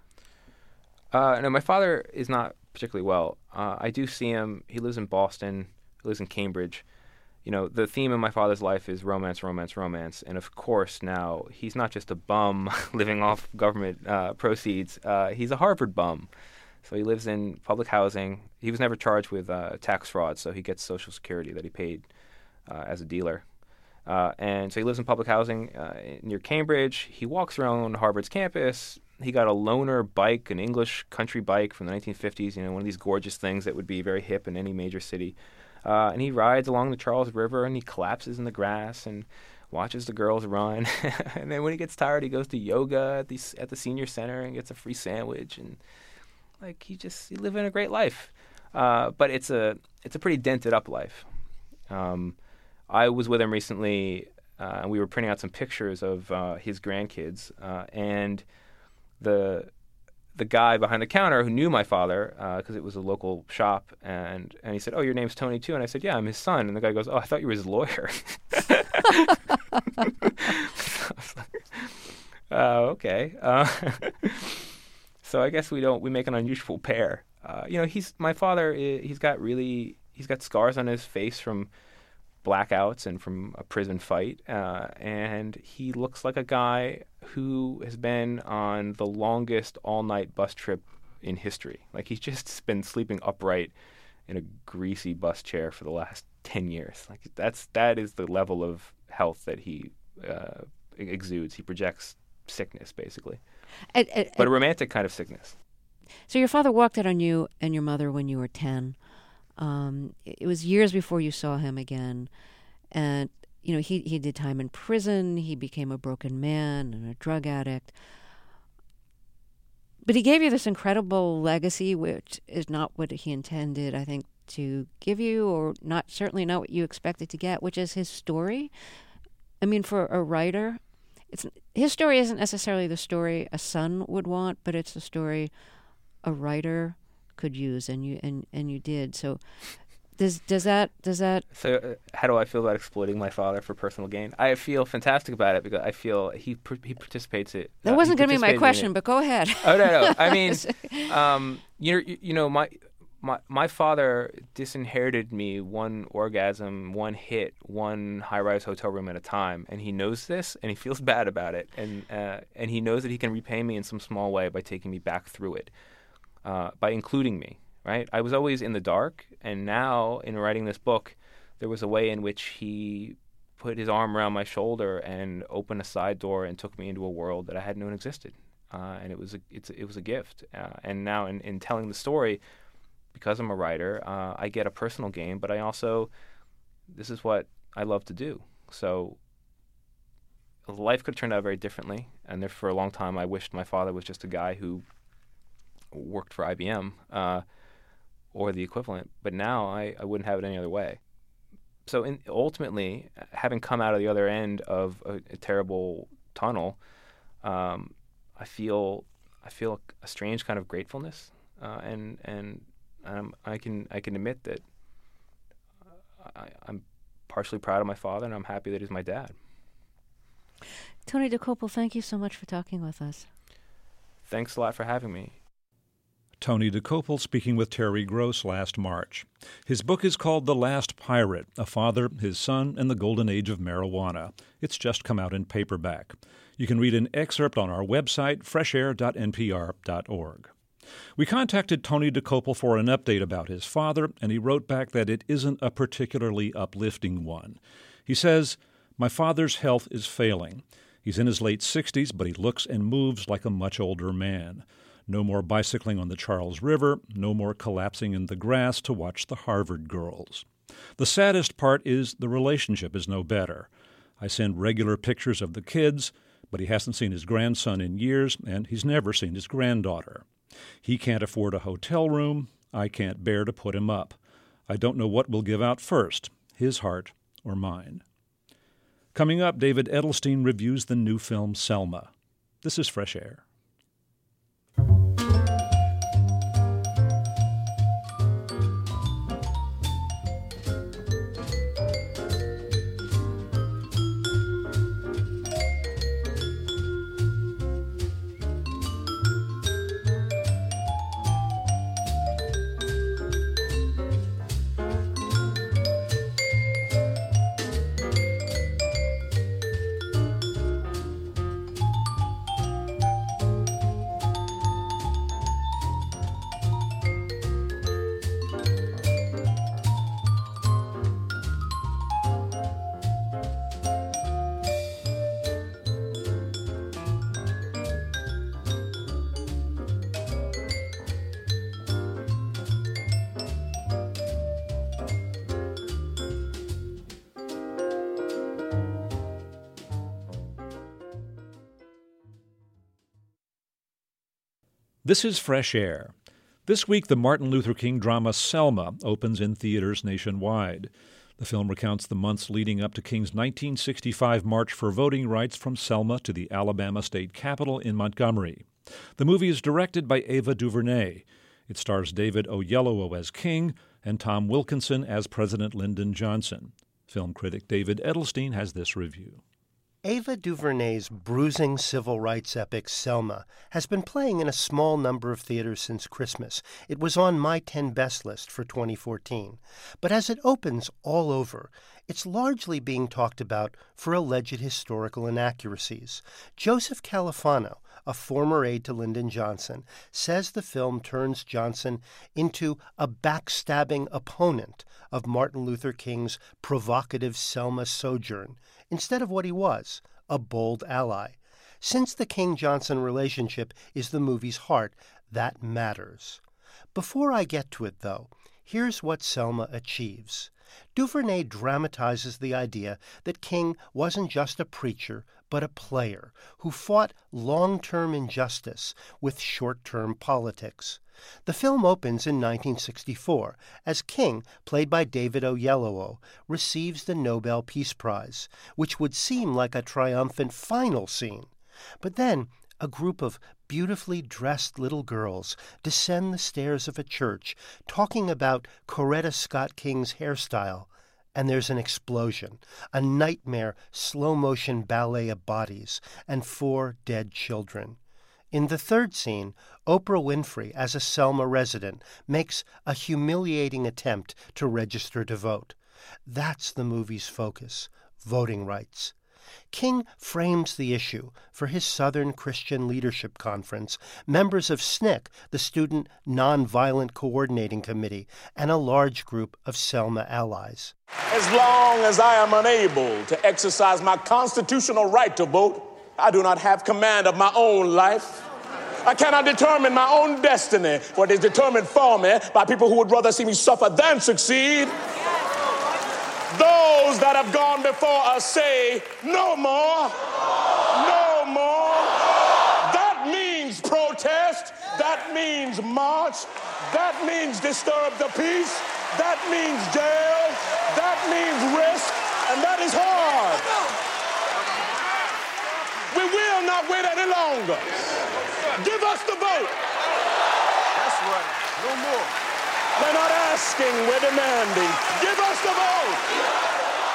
Speaker 2: Uh, no, my father is not particularly well. Uh, I do see him. He lives in Boston. He lives in Cambridge. You know, the theme of my father's life is romance, romance, romance. And of course, now he's not just a bum living off government uh, proceeds. Uh, he's a Harvard bum. So he lives in public housing. He was never charged with uh, tax fraud, so he gets Social Security that he paid uh, as a dealer. Uh, and so he lives in public housing uh, near Cambridge. He walks around Harvard's campus. He got a loaner bike, an English country bike from the nineteen fifties, you know, one of these gorgeous things that would be very hip in any major city. Uh, and he rides along the Charles River, and he collapses in the grass and watches the girls run. And then when he gets tired, he goes to yoga at the, at the senior center and gets a free sandwich. And like he just he living a great life, uh, but it's a it's a pretty dented up life. Um, I was with him recently, uh, and we were printing out some pictures of uh, his grandkids, uh, and the the guy behind the counter who knew my father because uh, it was a local shop, and and he said, "Oh, your name's Tony too?" And I said, "Yeah, I'm his son." And the guy goes, "Oh, I thought you were his lawyer." I was like, oh, okay. Uh, So I guess we don't. We make an unusual pair. Uh, you know, he's my father. He's got really. He's got scars on his face from blackouts and from a prison fight, uh, and he looks like a guy who has been on the longest all-night bus trip in history. Like he's just been sleeping upright in a greasy bus chair for the last ten years. Like that's that is the level of health that he uh, exudes. He projects sickness, basically,
Speaker 3: And- and-
Speaker 2: but a romantic kind of sickness.
Speaker 3: So your father walked out on you and your mother when you were ten. Um, it was years before you saw him again. And, you know, he, he did time in prison. He became a broken man and a drug addict. But he gave you this incredible legacy, which is not what he intended, I think, to give you, or not certainly not what you expected to get, which is his story. I mean, for a writer, it's his story isn't necessarily the story a son would want, but it's the story a writer could use, and you and, and you did. So does does that does that
Speaker 2: So uh, how do I feel about exploiting my father for personal gain? I feel fantastic about it because I feel he pr- he participates it.
Speaker 3: that
Speaker 2: uh,
Speaker 3: wasn't
Speaker 2: he
Speaker 3: going to be my
Speaker 2: participated in
Speaker 3: question,
Speaker 2: it.
Speaker 3: but go ahead.
Speaker 2: Oh no, no. I mean, um, you know, you know, my my my father disinherited me one orgasm, one hit, one high-rise hotel room at a time, and he knows this, and he feels bad about it, and uh, and he knows that he can repay me in some small way by taking me back through it, uh, by including me. Right? I was always in the dark, and now in writing this book, there was a way in which he put his arm around my shoulder and opened a side door and took me into a world that I hadn't known existed. Uh, and it was a it's it was a gift. Uh, and now in, in telling the story, because I'm a writer, uh, I get a personal gain, but I also this is what I love to do. So life could have turned out very differently. And there, for a long time, I wished my father was just a guy who worked for I B M. Uh, or the equivalent, but now I, I wouldn't have it any other way. So in, ultimately, having come out of the other end of a, a terrible tunnel, um, I feel I feel a strange kind of gratefulness, uh, and and um, I can I can admit that I, I'm partially proud of my father, and I'm happy that he's my dad.
Speaker 3: Tony Dokoupil, thank you so much for talking with us.
Speaker 2: Thanks a lot for having me.
Speaker 1: Tony Dokoupil speaking with Terry Gross last March. His book is called The Last Pirate, A Father, His Son, and the Golden Age of Marijuana. It's just come out in paperback. You can read an excerpt on our website, fresh air dot n p r dot org. We contacted Tony Dokoupil for an update about his father, and he wrote back that it isn't a particularly uplifting one. He says, "My father's health is failing. He's in his late sixties, but he looks and moves like a much older man. No more bicycling on the Charles River, no more collapsing in the grass to watch the Harvard girls. The saddest part is the relationship is no better. I send regular pictures of the kids, but he hasn't seen his grandson in years, and he's never seen his granddaughter. He can't afford a hotel room. I can't bear to put him up. I don't know what will give out first, his heart or mine." Coming up, David Edelstein reviews the new film Selma. This is Fresh Air. This is Fresh Air. This week, the Martin Luther King drama Selma opens in theaters nationwide. The film recounts the months leading up to King's nineteen sixty-five March for Voting Rights from Selma to the Alabama State Capitol in Montgomery. The movie is directed by Ava DuVernay. It stars David Oyelowo as King and Tom Wilkinson as President Lyndon Johnson. Film critic David Edelstein has this review.
Speaker 5: Ava DuVernay's bruising civil rights epic Selma has been playing in a small number of theaters since Christmas. It was on my ten best list for twenty fourteen. But as it opens all over, it's largely being talked about for alleged historical inaccuracies. Joseph Califano, a former aide to Lyndon Johnson, says the film turns Johnson into a backstabbing opponent of Martin Luther King's provocative Selma sojourn, instead of what he was, a bold ally. Since the King-Johnson relationship is the movie's heart, that matters. Before I get to it, though, here's what Selma achieves. DuVernay dramatizes the idea that King wasn't just a preacher, but a player who fought long-term injustice with short-term politics. The film opens in nineteen sixty-four as King, played by David Oyelowo, receives the Nobel Peace Prize, which would seem like a triumphant final scene. But then a group of beautifully dressed little girls descend the stairs of a church talking about Coretta Scott King's hairstyle, and there's an explosion, a nightmare slow-motion ballet of bodies, and four dead children. In the third scene, Oprah Winfrey, as a Selma resident, makes a humiliating attempt to register to vote. That's the movie's focus, voting rights. King frames the issue for his Southern Christian Leadership Conference, members of S N C C, the Student Nonviolent Coordinating Committee, and a large group of Selma allies.
Speaker 6: As long as I am unable to exercise my constitutional right to vote, I do not have command of my own life. I cannot determine my own destiny, for it is determined for me by people who would rather see me suffer than succeed. Those that have gone before us say, no more, no more. That means protest. That means march. That means disturb the peace. That means jail. That means risk. And that is hard. We will not wait any longer. Give us the vote. That's right. No more. We're not asking, we're demanding. Give us the vote!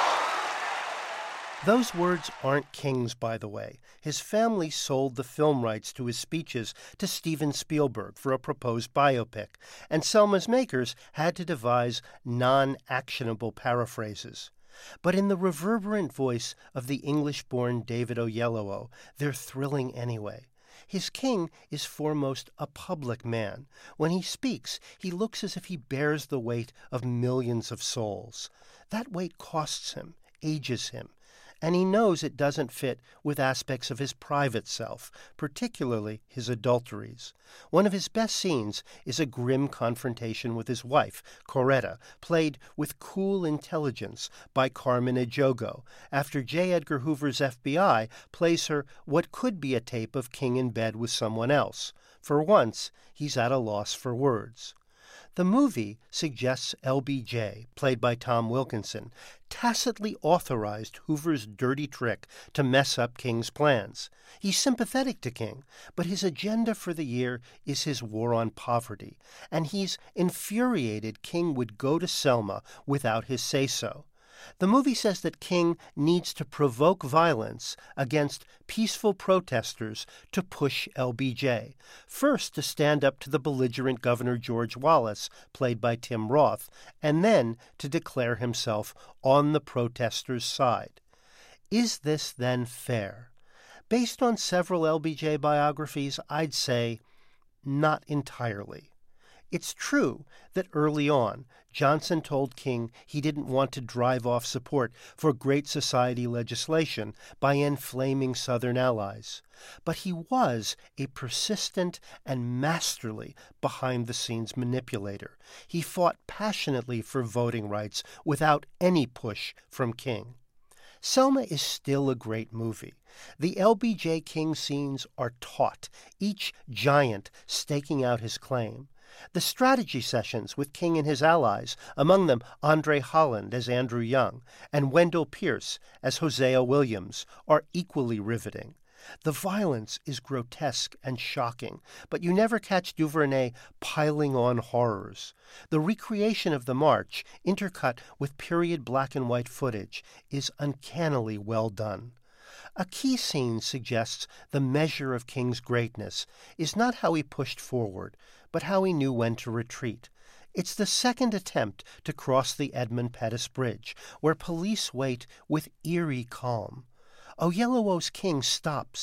Speaker 5: Those words aren't King's, by the way. His family sold the film rights to his speeches to Steven Spielberg for a proposed biopic, and Selma's makers had to devise non-actionable paraphrases. But in the reverberant voice of the English-born David Oyelowo, they're thrilling anyway. His King is foremost a public man. When he speaks, he looks as if he bears the weight of millions of souls. That weight costs him, ages him, and he knows it doesn't fit with aspects of his private self, particularly his adulteries. One of his best scenes is a grim confrontation with his wife, Coretta, played with cool intelligence by Carmen Ejogo, after J. Edgar Hoover's F B I plays her what could be a tape of King in bed with someone else. For once, he's at a loss for words. The movie suggests L B J, played by Tom Wilkinson, tacitly authorized Hoover's dirty trick to mess up King's plans. He's sympathetic to King, but his agenda for the year is his war on poverty, and he's infuriated King would go to Selma without his say-so. The movie says that King needs to provoke violence against peaceful protesters to push L B J. First, to stand up to the belligerent Governor George Wallace, played by Tim Roth, and then to declare himself on the protesters' side. Is this then fair? Based on several L B J biographies, I'd say not entirely. It's true that early on, Johnson told King he didn't want to drive off support for Great Society legislation by inflaming Southern allies. But he was a persistent and masterly behind-the-scenes manipulator. He fought passionately for voting rights without any push from King. Selma is still a great movie. The L B J King scenes are taut, each giant staking out his claim. The strategy sessions with King and his allies, among them Andre Holland as Andrew Young and Wendell Pierce as Hosea Williams, are equally riveting. The violence is grotesque and shocking, but you never catch DuVernay piling on horrors. The recreation of the march, intercut with period black and white footage, is uncannily well done. A key scene suggests the measure of King's greatness is not how he pushed forward, but how he knew when to retreat. It's the second attempt to cross the Edmund Pettus Bridge, where police wait with eerie calm. Oyelowo's King stops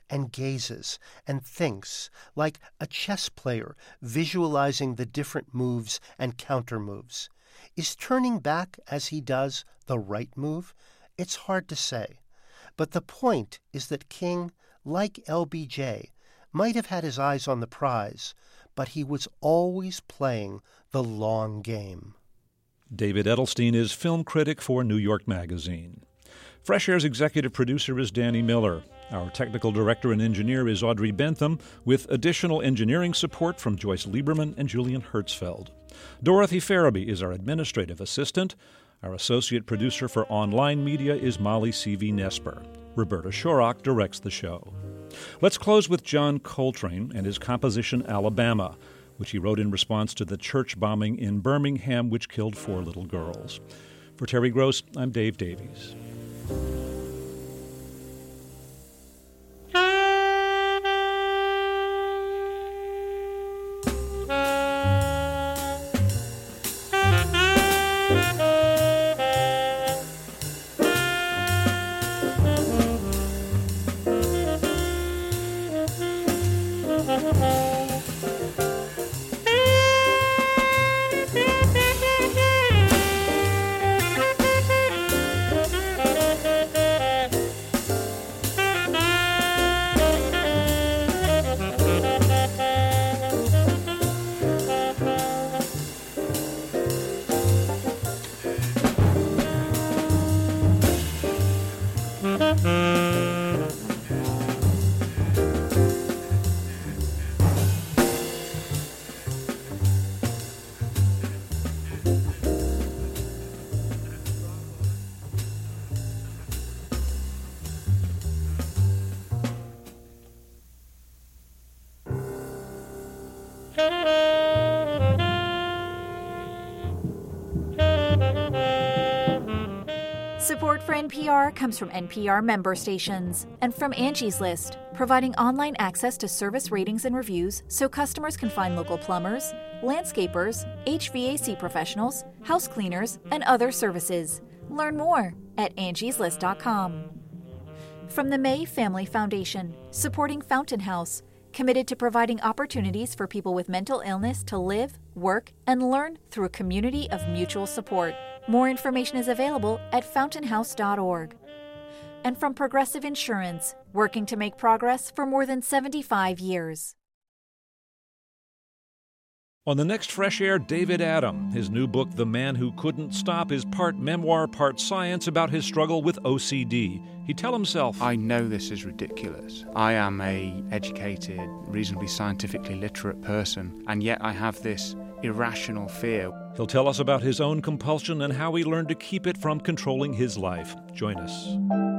Speaker 5: and gazes and thinks like a chess player visualizing the different moves and counter-moves. Is turning back as he does the right move? It's hard to say. But the point is that King, like L B J, might have had his eyes on the prize, but he was always playing the long game.
Speaker 1: David Edelstein is film critic for New York Magazine. Fresh Air's executive producer is Danny Miller. Our technical director and engineer is Audrey Bentham, with additional engineering support from Joyce Lieberman and Julian Hertzfeld. Dorothy Farabee is our administrative assistant. Our associate producer for online media is Molly C V. Nesper. Roberta Shorrock directs the show. Let's close with John Coltrane and his composition Alabama, which he wrote in response to the church bombing in Birmingham, which killed four little girls. For Terry Gross, I'm Dave Davies.
Speaker 4: Support for N P R comes from N P R member stations and from Angie's List, providing online access to service ratings and reviews so customers can find local plumbers, landscapers, H V A C professionals, house cleaners, and other services. Learn more at angies list dot com. From the May Family Foundation, supporting Fountain House, committed to providing opportunities for people with mental illness to live, work, and learn through a community of mutual support. More information is available at fountain house dot org. And from Progressive Insurance, working to make progress for more than seventy-five years.
Speaker 1: On the next Fresh Air, David Adam. His new book, The Man Who Couldn't Stop, is part memoir, part science about his struggle with O C D. He'd tell himself,
Speaker 7: I know this is ridiculous. I am a educated, reasonably scientifically literate person, and yet I have this irrational fear.
Speaker 1: He'll tell us about his own compulsion and how he learned to keep it from controlling his life. Join us.